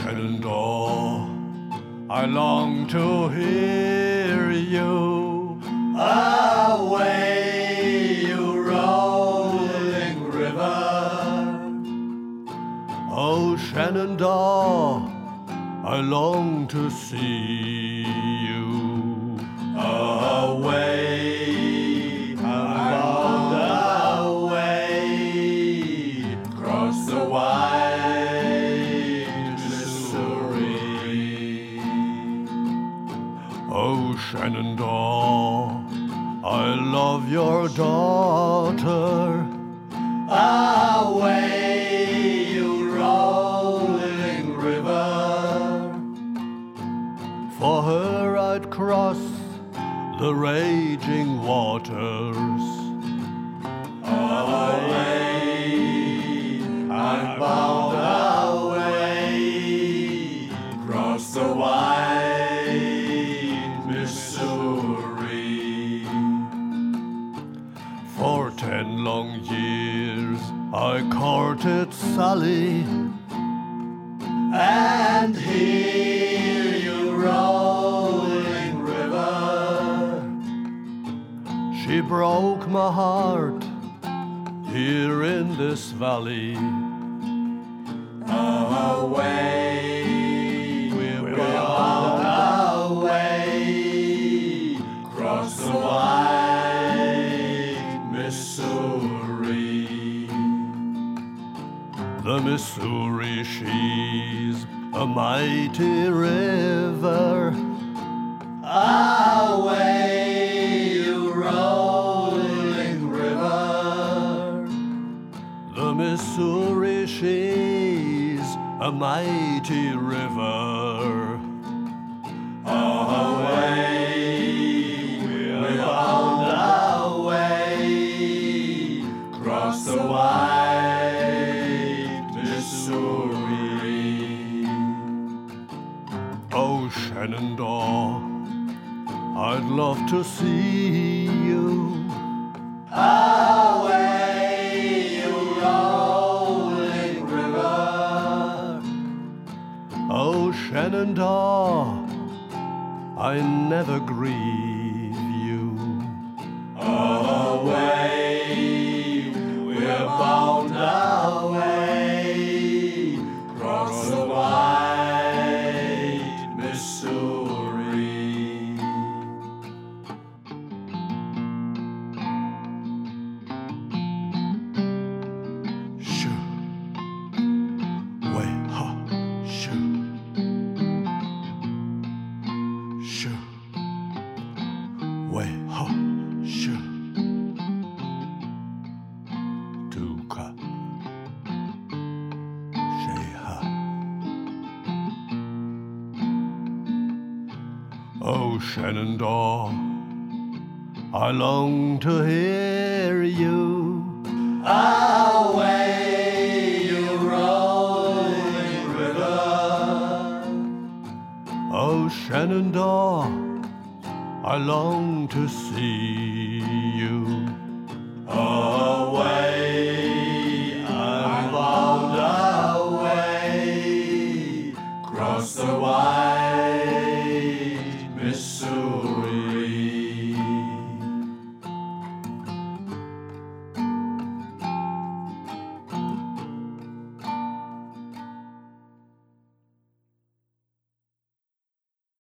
Shenandoah, I long to hear you. Away, you rolling river. Oh, Shenandoah, I long to see you. Away, I'm bound away, across the wide Missouri. Oh, Shenandoah, I love your daughter. Away, you rolling river. For her I'd cross the raging waters. Away, I'm bound away, across the wide Missouri. For 10 long years I courted Sally, and here you rolling river. She broke my heart here in this valley. Away, we're bound away, across the wide Missouri. The Missouri, she's a mighty river. Away, you rolling river. The Missouri, she's a mighty river. Away, we're bound away, across the wide Missouri. Oh, Shenandoah, I'd love to see you. Away, you rolling river. Oh, Shenandoah, I never grieve you. Away, we're bound away, across the wide Missouri. Shoo, way ha, shoo, shoo, way ha, shoo, tuka, shay ha. Oh, Shenandoah, I long to hear you. Away, you rolling river. Oh, Shenandoah, I long to see you.